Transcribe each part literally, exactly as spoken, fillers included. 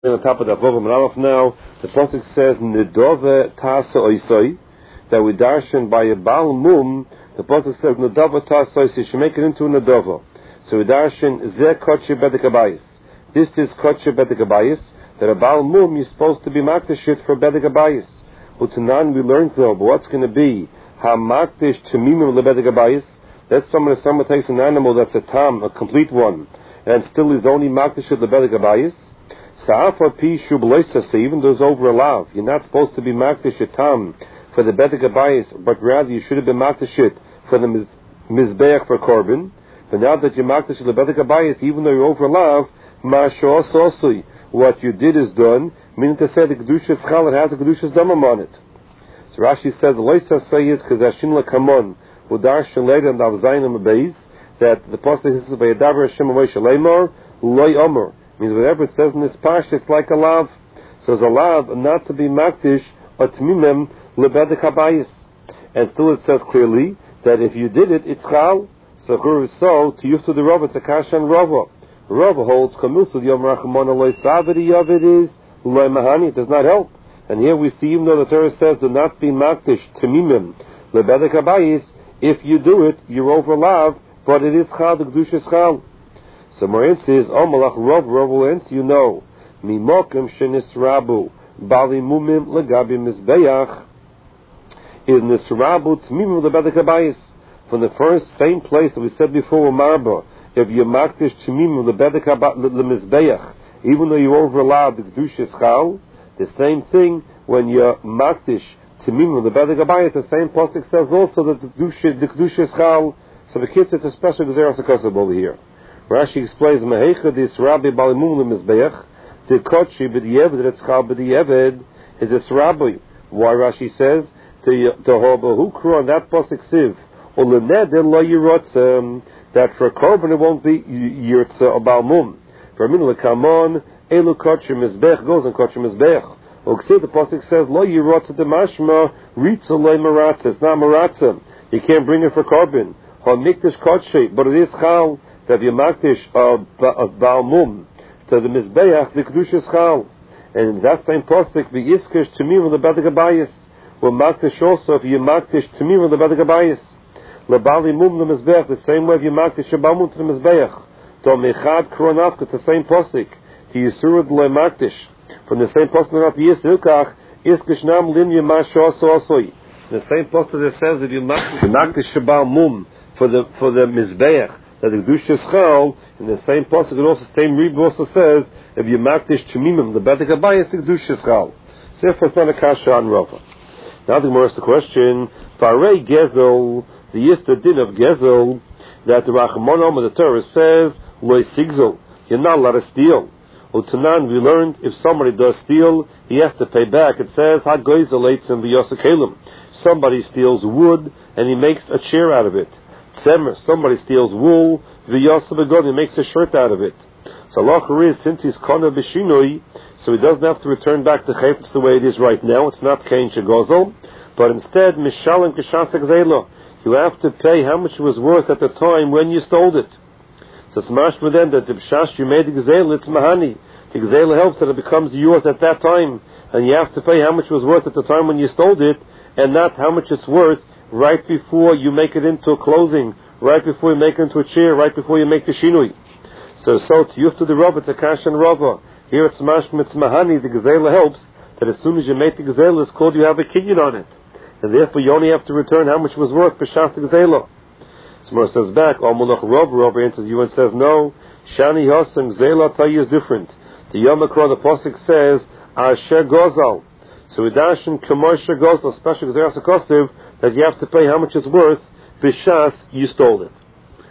On the top of the Vav and Aleph now, the pasuk says Nedove Tasa Oisoi, that we darshan by a Baal Mum. The pasuk says Nedove Tasa Oisoi, you should make it into a Nedove. So we darshan Zeh Kotche Bedek Abayis. This is Kotche Bedek Abayis, that a Baal Mum is supposed to be Maktashit for Bedek Abayis. Utanan we learned though, but what's going to be Ha Maktish Tumimim Le Bedek Abayis? That's someone if someone takes an animal that's a tam, a complete one, and still is only Maktashit Le Bedek Abayis. Even though it's over a lav, you're not supposed to be makdash tam for the bedek abayis, but rather you should have been makdash for the mizbeach for korban. But now that you're makdash the bedek abayis, even though you're over a lav, mashososui, what you did is done. Meaning to say the kedushas chal, it has a kedushas damam on it. So Rashi says the loisa say is kazashin lakamon udarshan later and avzayin abayis that the pasuk is by Yadaber Hashem Moshe Leimor loy omer. Means whatever it says in this parsha, it's like a lav. So it's a lav not to be makdish or tmimem lebedek habayis. And still it says clearly that if you did it, it's chal. So who is so to use to the Rava, it's a kasha and Rava. Rava holds kamusu yom rachamon loy savidi yavid is loy mahani. It does not help. And here we see, even though the Torah says do not be makdish tmimem lebedek habayis, if you do it, you're over lav, but it is chal. The kedusha is chal. So Morin says, "Oh Malach Rav Rav you know, mimokim shenisrabu bali mumim legabi mizbeach is nisrabu tmimim lebedek habayis." From the first same place that we said before, Marba, if you makdish tmimim lebedek lemizbeach, even though you overallowed the kedusha chal, the same thing when you makdish tmimim lebedek habayis, the same pasuk says also that the kedusha the kedusha chal. So the kids, it's a special gezeras hakosab over here. Rashi explains, Mehecha dis Rabbi Balimum Lemizbeach, the Kotchi B'di'eved, that's Chal B'di'eved, is this Rabbi. Why Rashi says, to Hoba Hukru, on that Pasuk Siv, or Lenedin Lo Yirotzem, that for Korban it won't be Yirtza or Balmum. For Min Lekamon, Elu Kotchi Mizbeach, goes on Kotchi Mizbeach. Uksiv, the Pasuk says, Lo Yirotza Demashma, Ritza Lo Maratza, it's not Maratza. You can't bring it for Korban. Ho Mikdash Kotchi, but it is Chal. That you makdish of Baal Mum to the Mizbeach, the Kedusha is Chal. And in that same posik, the Yiskish to me with the Bedek Abayis. Will makdish also if you makdish to me with the Bedek Abayis. Le Bali Mum the Mizbeach, the same way if you makdish Baal Mum to the Mizbeach. To Mechad Kronavka, the same posik. To Yisurid Le Makdish. From the same posik, not the Yisilkach, Yiskish Nam Lim Yamash also Osoi. The same posik that says if you makdish Baal Mum for the, for the Mizbeach, that the kedusha is chal, in the same pasuk, it also the same read also says, if you makdish tumimim, the bedek habayis, the kedusha is chal. So therefore, it's not a kasha on Rava. Now the Gemara asks the question: Farei gezel, the yista din of gezel, that the Rachmon Om of the Torah says, loy sigzel, you're not allowed to steal. Utanan, we learned if somebody does steal, he has to pay back. It says, ha goizel eitzim v'yosakelim. Somebody steals wood and he makes a chair out of it. Somebody steals wool, v'yosab he makes a shirt out of it. So Allah is, since he's kona b'shinoi, so he doesn't have to return back to chayfetz the way it is right now. It's not kain shegozel, but instead mishalim k'shasek zelo. You have to pay how much it was worth at the time when you stole it. So it's mashma then that the b'shash you made the gzela, it's mahani. The gzela helps that it becomes yours at that time, and you have to pay how much it was worth at the time when you stole it, and not how much it's worth right before you make it into a clothing, right before you make it into a chair, right before you make the shinui. So, so to use to the Rava, to Kash and Rava. Here it's Mashma, it's Mahani, the Gazela helps, that as soon as you make the Gazela, it's called you have a kinyan on it. And therefore you only have to return how much was worth B'shas the Gazela. Smar says back, O Mulach Rava, Rava answers you and says, no, Shani Hosam, Gazela Tayi is different. The Yom Akra, the Pasuk says, Asher Gozal. So Idashin Kamosher Gozal, special Gazela Sakosiv, that you have to pay how much it's worth, b'shas you stole it.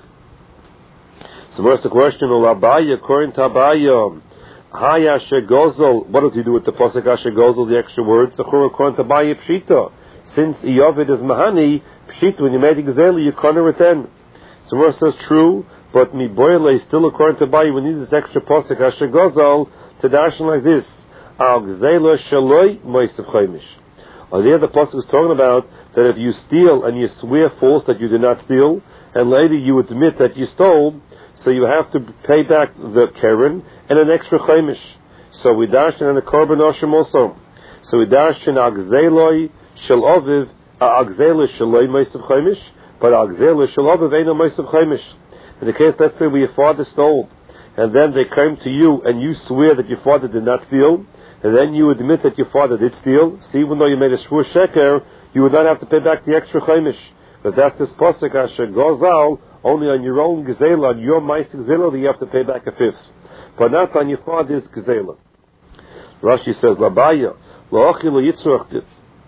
So what's the question? Ulabaya, according to Abaya, Haya Shegozol, what does he do with the Pasuk Shegozol, the extra words? According to Abaya Pshita, since Yovid is Mahani, Pshita, when you made the Gazela, you can't return. So what says true, but Mi Boyle, still according to Abaya, we need this extra Pasuk Shegozol to dash like this. Al Gazela Shaloi Moisav Chaimish. Oh, there the pasuk is talking about that if you steal and you swear false that you did not steal, and later you admit that you stole, so you have to pay back the keren and an extra chaimish. So we darshan on the korban oshim also. So we darshan agzeloi shel oviv, agzeloi sheloi meisav chaimish, but agzeloi shel oviv ain't no meisav chaimish. In the case, let's say where your father stole, and then they came to you and you swear that your father did not steal, and then you admit that your father did steal. So even though you made a shvur sheker, you would not have to pay back the extra chaimish, because that's this pasuk asher gozal, only on your own gezela, on your ma'aseh gezela, that you have to pay back a fifth, but not on your father's gezela. Rashi says, Labaya, La'achi lo yitzrachtiv.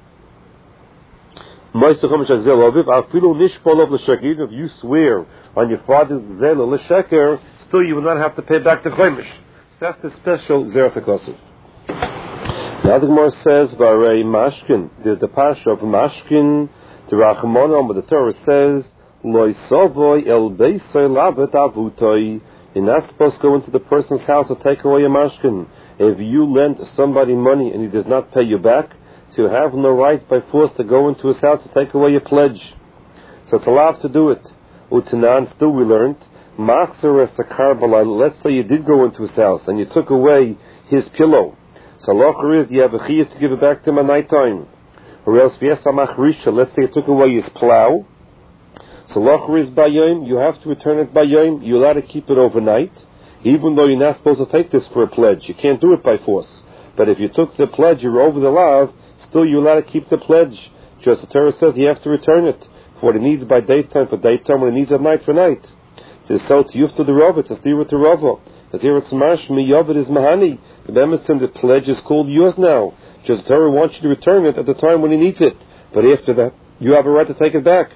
Ma'aseh chaimish gezela aviv, afilu nishpolov l'shakir, if you swear on your father's gezela l'sheker, still you will not have to pay back the chaimish. So that's the special zeras hakosov. Now the Gemara says, Varei Mashkin. There's the Pasha of Mashkin, the Rachmanon, but the Torah says, Loi Sovoi El Beisoi Lavet Avutoi. You're not supposed to go into the person's house to take away a Mashkin. If you lend somebody money and he does not pay you back, so you have no right by force to go into his house to take away your pledge. So it's allowed to do it. Utanan, still we learned, Machzer es Karbala. Let's say you did go into his house and you took away his pillow. So locher is you have a chiyuv to give it back to him at night time. Or else v'yes hamachrisha, let's say you took away his plow. So locher is bayom, you have to return it bayom. You're allowed to keep it overnight, even though you're not supposed to take this for a pledge. You can't do it by force. But if you took the pledge, you're over the lav, still you're allowed to keep the pledge. Just the Torah says you have to return it for what it needs by daytime for daytime, what it needs at night for night. It's so to yufta the rov, it's a steer with the rov. As here it's mashmi yovid is mahani. The Bemesim, the pledge is called yours now. Just the Torah wants you to return it at the time when he needs it. But after that, you have a right to take it back.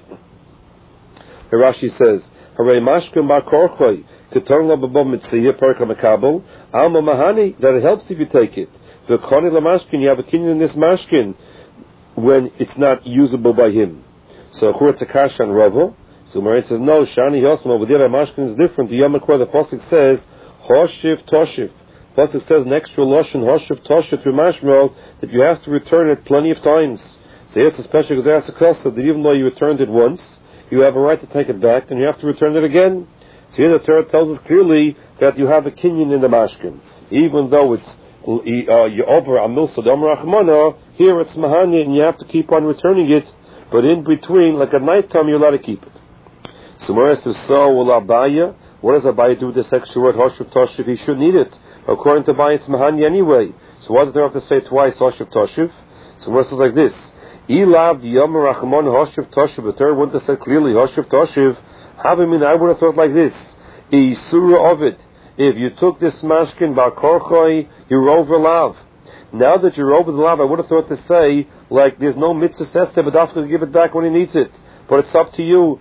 The Rashi says, Harei mashkim bar korchoi, keton lo b'bo mitziyah perka mekabel, alma mahani, that it helps if you take it. V'koni la mashkin, you have a kinyan in this mashkin, when it's not usable by him. So, Chur Tzakash and Ravo. So, Marin says, no, Shani Yosma, over there, mashkin is different. The Yom HaKor, the Pasuk says, Hoshiv Toshiv. Plus it says an extra lashon hoshev toshev through mashmel that you have to return it plenty of times. So here's a special example that even though you returned it once, you have a right to take it back and you have to return it again. So here the Torah tells us clearly that you have a kinyan in the mashkin, even though it's uh, you over a milsa dam rachmana. Here it's mahani and you have to keep on returning it, but in between, like at night time, you're allowed to keep it. So Mara says, so will Abaya. What does Abaya do with this extra word hoshev toshev? He shouldn't need it. According to Abaya, it's mahani anyway. So why does there have to say twice hoshev toshev? So Mara says like this: Ilav yom rachmana hoshev toshev. The Torah wouldn't have said clearly hoshev toshev. Have I mean I would have thought like this: Isura of it. If you took this mashkin bar korchoi, you're over lav. Now that you're over the lav, I would have thought to say, like, there's no mitzvah says to but after to give it back when he needs it. But it's up to you.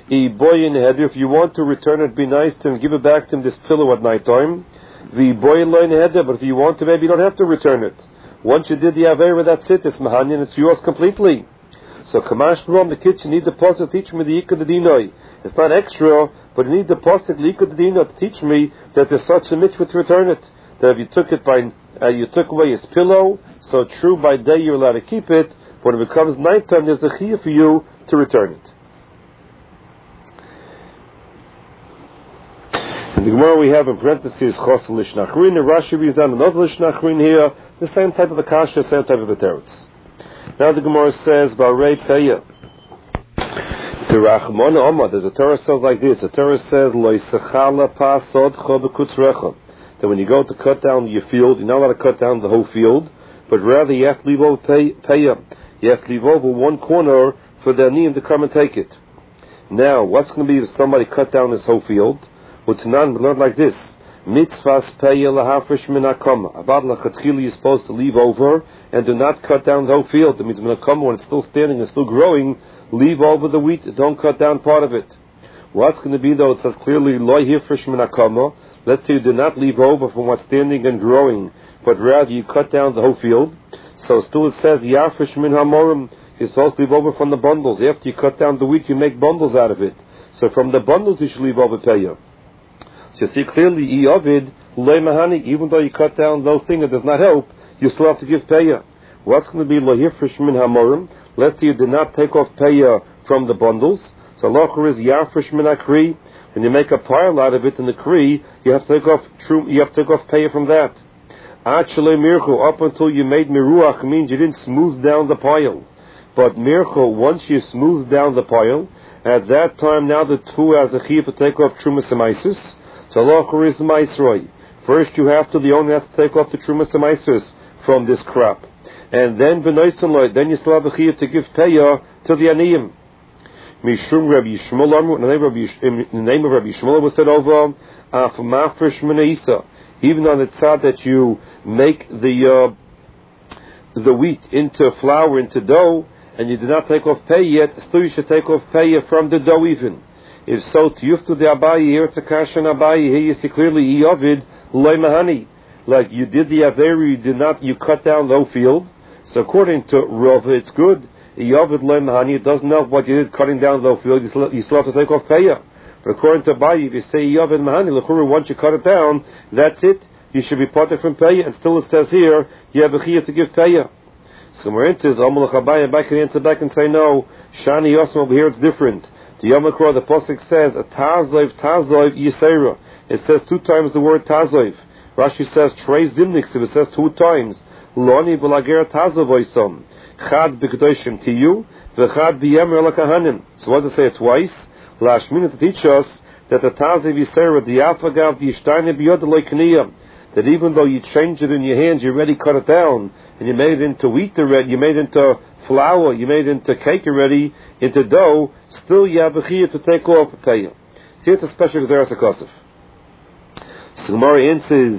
If you want to return it, be nice to him, give it back to him this pillow at night time. But if you want to, maybe you don't have to return it. Once you did the avera, that's it. It's mahanyan, it's yours completely. So Kamash from the kitchen need the pasuk teach me the Yikad Dinoi. It's not extra, but you need the pasuk Yikad Dinoi to teach me that there's such a mitzvah to return it. That if you took it by, uh, you took away his pillow, so true by day you're allowed to keep it. When it becomes nighttime, there's a chiyuv for you to return it. In the Gemara we have in parentheses Chosel Lishnachrin. The Rashi reads down another Lishnachrin here. The same type of a kasha, same type of a teretz. Now the Gemara says, Barei Peya. The Rachmana Omar, there's a Torah says like this. The Torah says, Lo Yisachala Pasodcha B'Kutzrecha. That when you go to cut down your field, you're not allowed to cut down the whole field, but rather you have to leave over Peya. You have to leave over one corner for the Aniyim to come and take it. Now, what's going to be if somebody cut down this whole field? Well, Tanan, we learn like this. Mitzvahs Peya Lahafresh Min HaKama. Avad Lachatchili you're supposed to leave over and do not cut down the whole field. That means Min HaKama, when it's still standing and still growing, leave over the wheat, don't cut down part of it. What's going to be though, it says clearly, Lo Hifresh Min HaKama. Let's say you do not leave over from what's standing and growing, but rather you cut down the whole field. So still it says, Yafresh Min HaMorim. You're supposed to leave over from the bundles. After you cut down the wheat, you make bundles out of it. So from the bundles you should leave over Peya. So you see clearly, Iovid, Loi Mahani, even though you cut down those things, it does not help, you still have to give Peya. What's going to be Lo Hifresh Min HaMorim? Let's say you did not take off Peya from the bundles. So Locher is Yafresh Min HaKri. When you make a pile out of it in the Kri, you have to take off true, you have to take off Peya from that. Actually, mirchu, up until you made miruach, means you didn't smooth down the pile. But mirchu, once you smooth down the pile, at that time now the two has a chiyuv to take off trumas emaisus. So lochur is maisroi. First you have to, the owner has to take off the trumas emaisus from this crop. And then b'noisaloi, then you still have a chiyuv to give payah to the aniyim. Mishum Rabbi Yishmael, in the name of Rabbi Yishmael was said over, af mafresh menaisa. Even on the tzad that you make the uh, the wheat into flour, into dough, and you do not take off pay yet, still you should take off pay from the dough even. If so, tiyuftu the abayi, here it's a kashan abayi, here you see clearly, Yovid, loy mahani. Like you did the averi, you did not, you cut down low field. So according to Rav, it's good. Yovid loy mahani, it doesn't know what you did cutting down low field, you still, you still have to take off pay. But according to Abayi, if you say Yovid mahani, l'churu, once you cut it down, that's it. You should be parted from pay. And still it says here, you have a chiyuv to give pay. So we're into this, Amalach Abayi, Abayi can answer back and say, no, Shani Yosem over here it's different. The Yom Kippur, the Pasuk says, a Tazov, Tazov, Yisera. It says two times the word Tazov. Rashi says, Trei Zimniks, it says two times. Loni v'lager Tazov oisom. Chad b'kedoshim tiyu, v'chad b'yemer l'kahanim. So what does it say twice? Lashmina to teach us that the Tazov Yisera, the Afagav, the Yishtayne b'yod l'kniyam. That even though you change it in your hands, you already cut it down, and you made it into wheat already, you made it into flour, you made it into cake already, into dough, still you have a chiyuv to take off a payah. See, it's a special Gezeras HaKosef. So Gemara answers,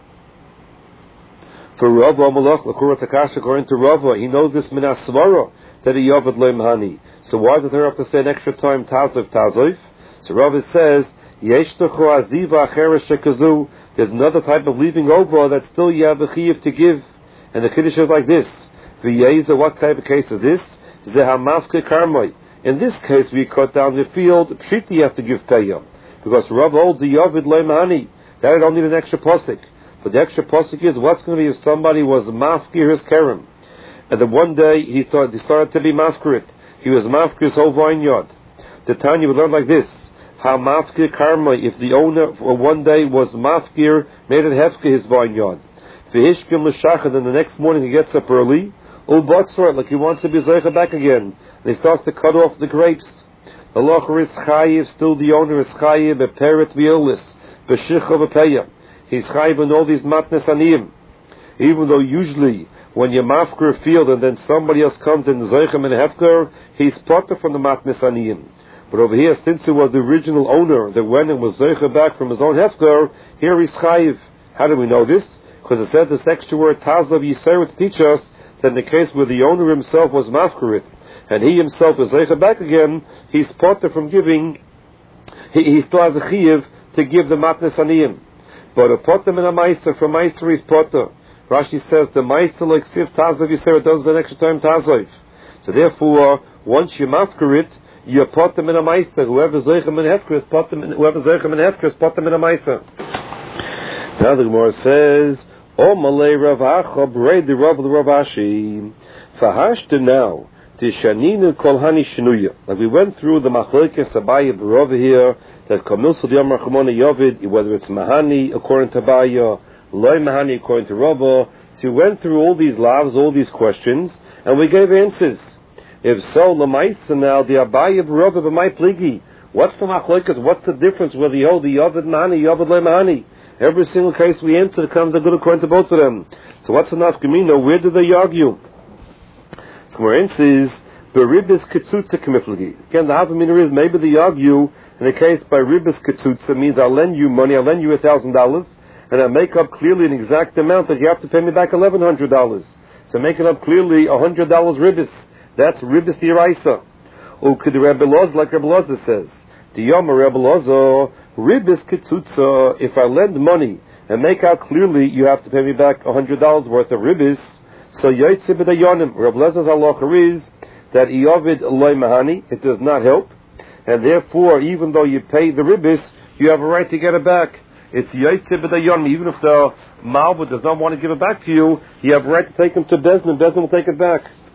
for Rava Amalach, l'kurat HaKash, according to Rava, he knows this minas svara, that he yovad loy mahani. So why does it have to say an extra time, tazov, tazov? So Rava says, yesh techo aziva acheres shekazu, there's another type of leaving over that still you have a chiyuv to give. And the Kiddush is like this. V'yeza, what type of case is this? Zehamafke karmai. In this case, we cut down the field, pshita you have to give payah. Because Rav holds the Yovid loy mahani. That I don't need an extra posik. But the extra posik is, what's going to be if somebody was mafkir his kerem? And then one day, he thought, he started to be mafkirit. He was mafkir his whole vineyard. The Tanya would learn like this. Ha mafkir karma, if the owner for one day was mafkir, made it hefke his vineyard. V'hishkim l'shachad, and the next morning he gets up early, u'batzor, like he wants to be zeicha back again, and he starts to cut off the grapes. The locher is chayiv, still the owner is chayiv, beperet v'yolis, b'shicha v'peya. He's chayiv in all these matnes aniyim. Even though usually, when you mafkir a field and then somebody else comes in zeichem and hefker, he's potter from the matnes aniyim. But over here, since it was the original owner that went and was zeicha back from his own hefker, here he's chayiv. How do we know this? Because it says this extra word, Tazov Yisera, to teach us that in the case where the owner himself was mafkirit, and he himself is zeicha back again, he's potter from giving, he, he still has a chiyuv to give the matnes aniyim. But a potter and a meister, from meister is potter. Rashi says the meister like sif Tazov Yisera does an extra time Tazov. So therefore, once you mafkirit, you potter and a meister. Whoever zeicha min hefker is potter, whoever zeicha min hefker is potter and a meister. Now the Gemara says, O Malay Rav Acha, Bray the Rav the Rav Ashi, Fahashta now, Tishaninu Kolhani Shinuya. Like we went through the Machlekes Abaye Barova here, that Kamil Sudiyam Rachamona Yovid, whether it's Mahani according to Abaye, Loy Mahani according to Rava. So we went through all these lavs, all these questions, and we gave answers. If so, Lamaisa now, the Abaye Barova B'mai Pligi. What's the Machlekes? What's the difference whether you hold the Yovid Mahani, Yovid Loy Mahani? Every single case we enter comes a good according to both of them. So what's the nafkamina? Where do they argue? So where it says, the ribis ketzutza kemiflagi. Again, the havamina is maybe they argue in the case by ribis ketzutza means I'll lend you money, I'll lend you a thousand dollars, and I'll make up clearly an exact amount that you have to pay me back eleven hundred dollars. So make it up clearly a hundred dollars ribis. That's ribis diraisa. Or could the Rebbe Loz, like Rebbe Loz says, the Yom Rebbe Lozo. Ribis ketzutza, if I lend money and make out clearly you have to pay me back one hundred dollars worth of ribis, so yoytze b'dayonim, Rabbi Lezer's halacha is that Yovid loy mahani, it does not help, and therefore, even though you pay the ribis, you have a right to get it back. It's yoytze b'dayonim, even if the Malbut does not want to give it back to you, you have a right to take him to Bezdin, and Bezdin will take it back.